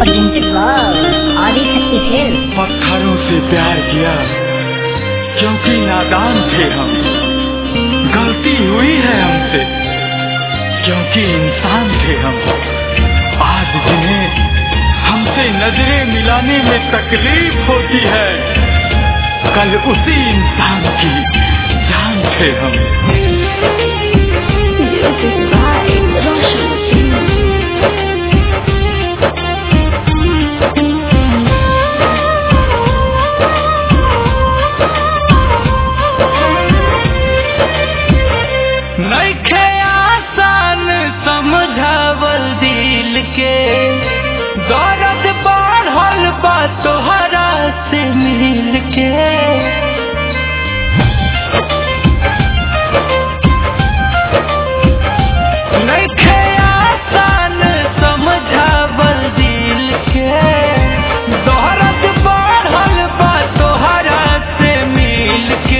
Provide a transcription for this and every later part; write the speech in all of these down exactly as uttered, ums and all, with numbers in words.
पत्थरों से प्यार किया क्योंकि नादान थे हम। गलती हुई है हमसे क्योंकि इंसान थे हम। आज जिन्हें हमसे नजरें मिलाने में तकलीफ होती है, कल उसी इंसान की जान थे हम। नइखे आसान समझावल दिल के, दर्द बढ़ल बा तोहरा से मिल के। नइखे आसान समझावल दिल के, दर्द बढ़ल बा तोहरा से मिल के।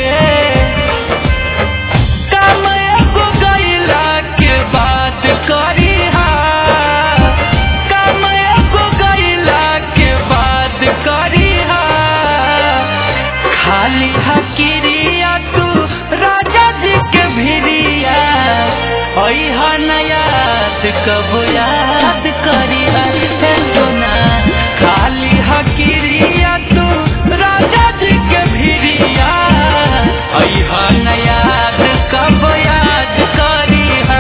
खाली हकीरिया तू राजा जी के भिरिया, अइहा न याद कब याद करिया सोना। खाली हकीरिया तू राजा जी के भिरिया, अइहा न याद कब याद करिया।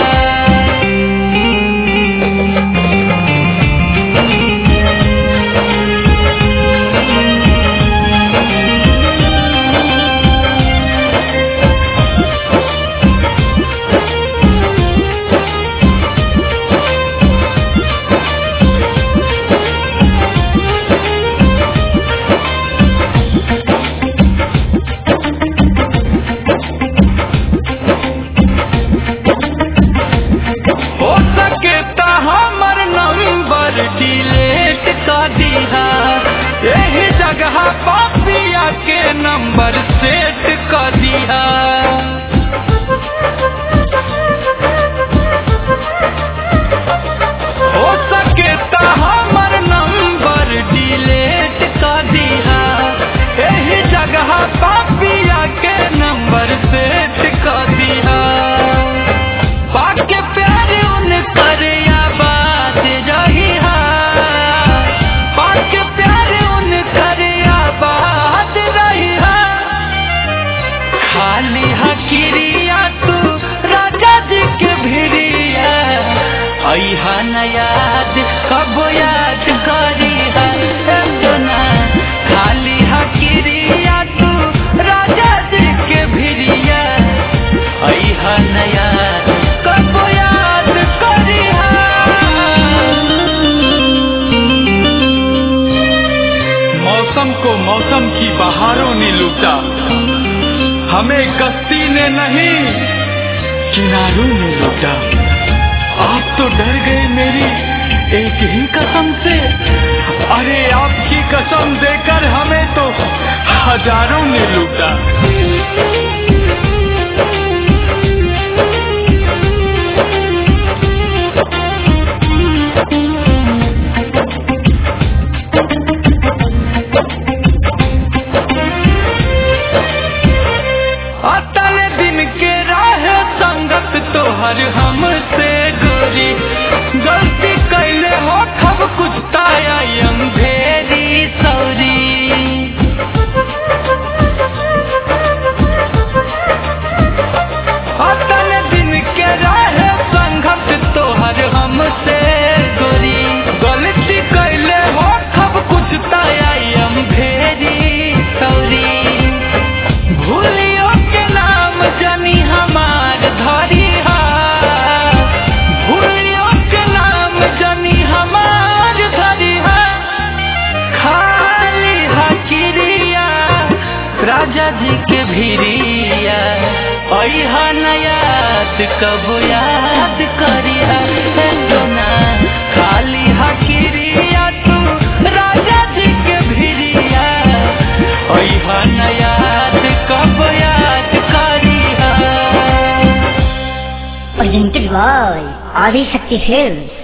डिलीट कर दिया यही जगह पापिया के नंबर सेट कर दिया। हो सके तो हमर नंबर डिलीट कर दिया यही जगह पापिया के नंबर सेट कर दिया। बाकी प्यार उन कर खाली हकीरिया तू राजा जी के भिरिया, अइहा न याद कब याद करिहा सोना। खाली हकीरिया तू राजा जी के भिरिया, अइहा न याद कब याद करिहा। मौसम को मौसम की बहारों ने लूटा, हमें कश्ती ने नहीं किनारों ने लूटा। आप तो डर गए मेरी एक ही कसम से, अरे आपकी कसम देकर हमें तो हजारों ने लूटा। तोहर हमसे गोरी गलती कैले हो खब कुछ ताया अंधेरी सौरी। अतने दिन के रहे संघर्ष तोहर हमसे गोरी, गलती कैले हो खब कुछ ताया अंधेरी सौरी। भूलियो के नाम जानी हमार धरी, राजा जी के भिरिया, अइहा न याद कब याद करिहा सोना। खाली हकीरिया तू राजा जी के भिरिया, अइहा न याद कब याद करिहा। Presented by Adi Shakti Films।